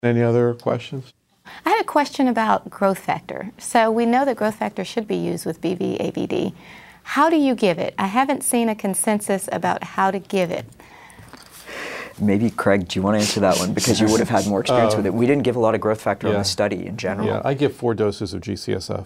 Any other questions? I had a question about growth factor. So we know that growth factor should be used with BV-ABD. How do you give it? I haven't seen a consensus about how to give it. Maybe, Craig, do you want to answer that one? Because you would have had more experience with it. We didn't give a lot of growth factor on the study in general. Yeah, I give 4 doses of GCSF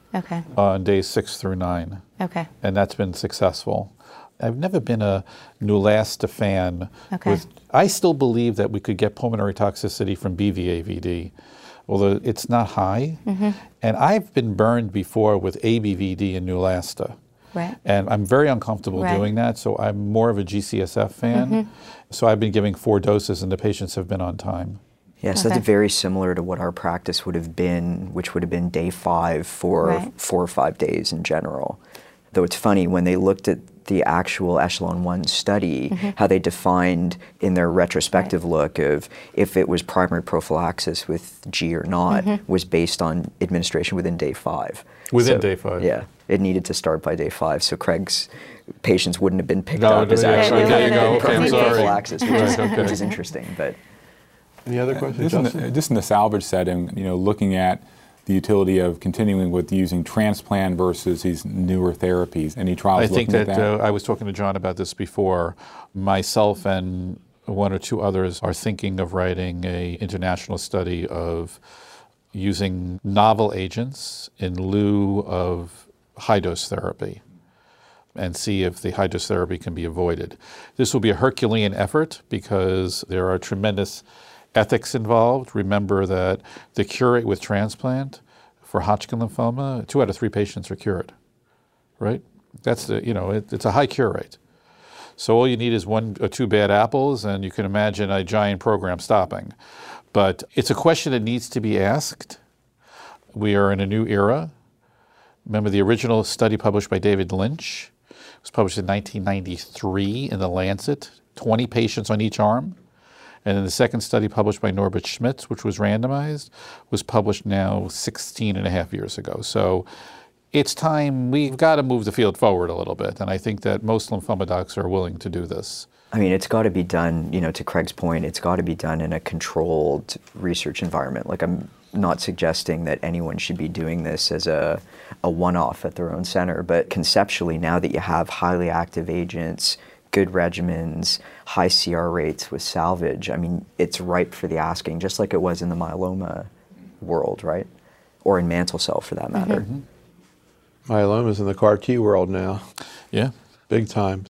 on days 6 through 9. Okay. And that's been successful. I've never been a Neulasta fan. Okay. I still believe that we could get pulmonary toxicity from BV-ABD, although it's not high. And I've been burned before with ABVD and Neulasta. Right. And I'm very uncomfortable doing that, so I'm more of a GCSF fan. So I've been giving 4 doses and the patients have been on time. Yes, that's very similar to what our practice would have been, which would have been day 5 for 4 or 5 days in general. Though it's funny, when they looked at the actual Echelon-1 study, how they defined in their retrospective look of if it was primary prophylaxis with G or not, was based on administration within day 5. Within day 5? Yeah, it needed to start by day 5, so Craig's patients wouldn't have been picked up as actually primary prophylaxis, which is interesting. But any other questions? Just in the salvage setting, looking at the utility of continuing with using transplant versus these newer therapies. Any trials looking at that? I think that I was talking to John about this before. Myself and 1 or 2 others are thinking of writing an international study of using novel agents in lieu of high-dose therapy and see if the high-dose therapy can be avoided. This will be a Herculean effort because there are tremendous ethics involved. Remember that the cure rate with transplant for Hodgkin lymphoma, 2 out of 3 patients are cured, right? That's it's a high cure rate. So all you need is 1 or 2 bad apples, and you can imagine a giant program stopping. But it's a question that needs to be asked. We are in a new era. Remember the original study published by David Lynch? It was published in 1993 in The Lancet, 20 patients on each arm. And then the second study published by Norbert Schmitz, which was randomized, was published now 16 and a half years ago. So it's time, we've got to move the field forward a little bit. And I think that most lymphoma docs are willing to do this. I mean, it's got to be done, to Craig's point, it's got to be done in a controlled research environment. Like, I'm not suggesting that anyone should be doing this as a one-off at their own center, but conceptually, now that you have highly active agents, good regimens, high CR rates with salvage, I mean, it's ripe for the asking, just like it was in the myeloma world, right? Or in mantle cell, for that matter. Mm-hmm. Myeloma's in the CAR T world now. Yeah. Big time.